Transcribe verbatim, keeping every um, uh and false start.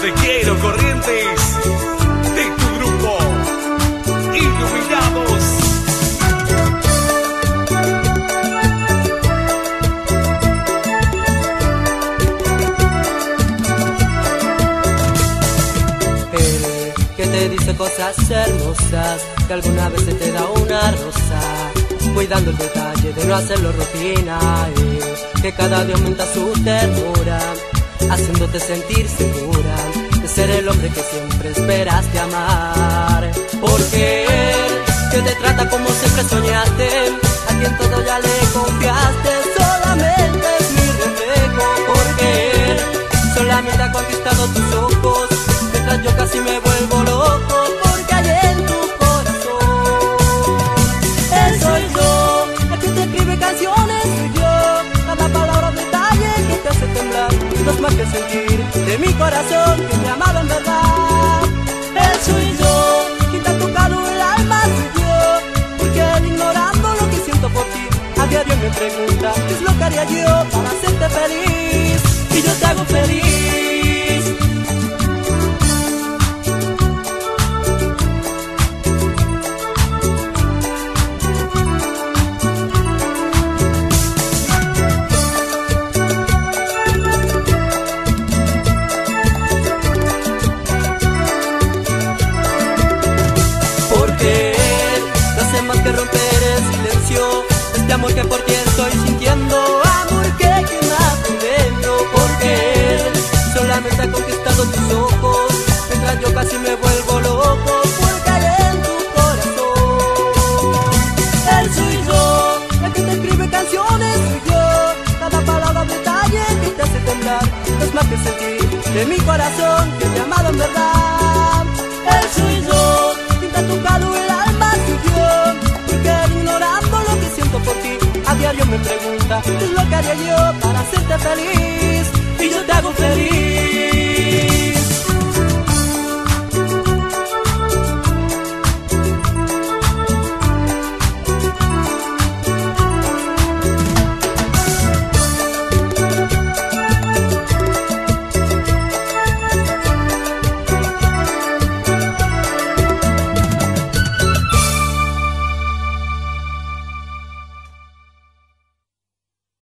Te quiero, Corrientes, de tu grupo Iluminados. El que te dice cosas hermosas, que alguna vez se te da una rosa, cuidando el detalle de no hacerlo rutina, el que cada día aumenta su ternura, haciéndote sentir segura de ser el hombre que siempre esperaste amar. Porque él, que te trata como siempre soñaste, a quien todo ya le confiaste, solamente es mi reflejo. Porque él solamente ha conquistado tus ojos, mientras yo casi me vuelvo loco, porque hay en tu corazón. Él soy yo, el que te escribe canciones, soy yo, cada palabra un detalle que te hace temblar, no es más que sentir de mi corazón que me ha amado en verdad. Él soy yo, quien te ha tocado el alma, soy yo, porque él, ignorando lo que siento por ti, a diario me pregunta qué es lo que haría yo para hacerte feliz, y yo te hago feliz. Más que romper el silencio, este amor que por ti estoy sintiendo, amor que quema por dentro. Porque él solamente ha conquistado tus ojos, mientras yo casi me vuelvo loco, porque hay en tu corazón. Él soy yo, el que te escribe canciones, soy yo, cada palabra un detalle que te hace temblar, no es más que sentir de mi corazón que te he amado en verdad. Él soy yo, quien te ha tocado el alma, soy yo, ignorando lo que siento por ti, a diario me pregunta qué es lo que haría yo para hacerte feliz, y yo te hago feliz.